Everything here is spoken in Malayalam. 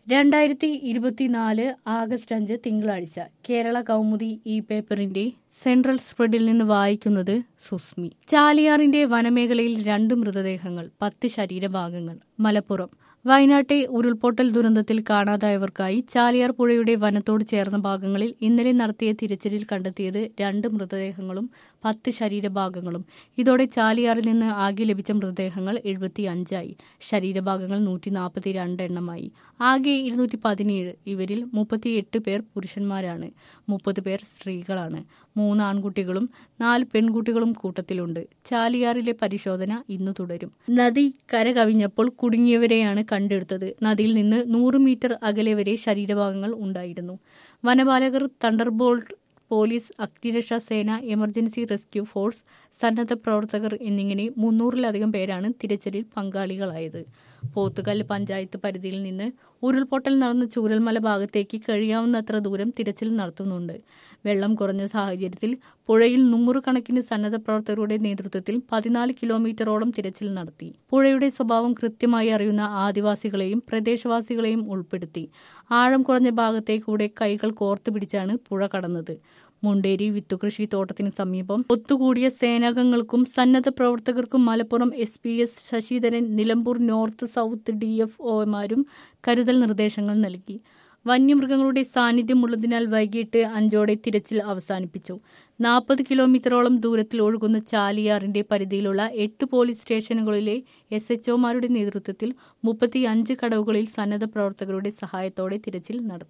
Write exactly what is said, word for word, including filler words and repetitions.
രണ്ടായിരത്തി ഇരുപത്തിനാല് ആഗസ്റ്റ് അഞ്ച് തിങ്കളാഴ്ച കേരള കൗമുദി ഈ പേപ്പറിന്റെ സെൻട്രൽ സ്പ്രെഡിൽ നിന്ന് വായിക്കുന്നത് സുസ്മി. ചാലിയാറിന്റെ വനമേഖലയിൽ രണ്ട് മൃതദേഹങ്ങൾ, പത്ത് ശരീരഭാഗങ്ങൾ. മലപ്പുറം വയനാട്ടെ ഉരുൾപൊട്ടൽ ദുരന്തത്തിൽ കാണാതായവർക്കായി ചാലിയാർ പുഴയുടെ വനത്തോട് ചേർന്ന ഭാഗങ്ങളിൽ ഇന്നലെ നടത്തിയ തിരച്ചിലിൽ കണ്ടെത്തിയത് രണ്ട് മൃതദേഹങ്ങളും പത്ത് ശരീരഭാഗങ്ങളും. ഇതോടെ ചാലിയാറിൽ നിന്ന് ആകെ ലഭിച്ച മൃതദേഹങ്ങൾ എഴുപത്തി അഞ്ചായി. ശരീരഭാഗങ്ങൾ നൂറ്റി നാൽപ്പത്തി രണ്ട് എണ്ണമായി. ആകെ ഇരുന്നൂറ്റി പതിനേഴ്. ഇവരിൽ മുപ്പത്തിയെട്ട് പേർ പുരുഷന്മാരാണ്, മുപ്പത് പേർ സ്ത്രീകളാണ്. മൂന്ന് ആൺകുട്ടികളും നാല് പെൺകുട്ടികളും കൂട്ടത്തിലുണ്ട്. ചാലിയാറിലെ പരിശോധന ഇന്നു തുടരും. നദി കരകവിഞ്ഞപ്പോൾ കുടുങ്ങിയവരെയാണ് കണ്ടെടുത്തത്. നദിയിൽ നിന്ന് നൂറ് മീറ്റർ അകലെ വരെ ശരീരഭാഗങ്ങൾ ഉണ്ടായിരുന്നു. വനപാലകർ, തണ്ടർബോൾട്ട്, പോലീസ്, അഗ്നിരക്ഷാ സേന, എമർജൻസി റെസ്ക്യൂ ഫോഴ്സ്, സന്നദ്ധ പ്രവർത്തകർ എന്നിങ്ങനെ മുന്നൂറിലധികം പേരാണ് തിരച്ചിലിൽ പങ്കാളികളായത്. പോത്തുകല്ല് പഞ്ചായത്ത് പരിധിയിൽ നിന്ന് ഉരുൾപൊട്ടൽ നടന്ന ചൂരൽമല ഭാഗത്തേക്ക് കഴിയാവുന്നത്ര ദൂരം തിരച്ചിൽ നടത്തുന്നുണ്ട്. വെള്ളം കുറഞ്ഞ സാഹചര്യത്തിൽ പുഴയിൽ നൂറുകണക്കിന് സന്നദ്ധ പ്രവർത്തകരുടെ നേതൃത്വത്തിൽ പതിനാല് കിലോമീറ്ററോളം തിരച്ചിൽ നടത്തി. പുഴയുടെ സ്വഭാവം കൃത്യമായി അറിയുന്ന ആദിവാസികളെയും പ്രദേശവാസികളെയും ഉൾപ്പെടുത്തി. ആഴം കുറഞ്ഞ ഭാഗത്തേക്കൂടെ കൈകൾ കോർത്തു പിടിച്ചാണ് പുഴ കടന്നത്. മുണ്ടേരി വിത്തുകൃഷി തോട്ടത്തിന് സമീപം ഒത്തുകൂടിയ സേനാംഗങ്ങൾക്കും സന്നദ്ധ പ്രവർത്തകർക്കും Malappuram S P S Sasidharan, Nilambur north south D F ഒമാരും കരുതൽ നിർദ്ദേശങ്ങൾ നൽകി. വന്യമൃഗങ്ങളുടെ സാന്നിധ്യമുള്ളതിനാൽ വൈകിട്ട് അഞ്ചോടെ തിരച്ചിൽ അവസാനിപ്പിച്ചു. നാൽപ്പത് കിലോമീറ്ററോളം ദൂരത്തിൽ ഒഴുകുന്ന ചാലിയാറിന്റെ പരിധിയിലുള്ള എട്ട് പോലീസ് സ്റ്റേഷനുകളിലെ എസ് എച്ച് ഒമാരുടെ നേതൃത്വത്തിൽ മുപ്പത്തി അഞ്ച് കടവുകളിൽ സന്നദ്ധ പ്രവർത്തകരുടെ സഹായത്തോടെ തിരച്ചിൽ നടത്തി.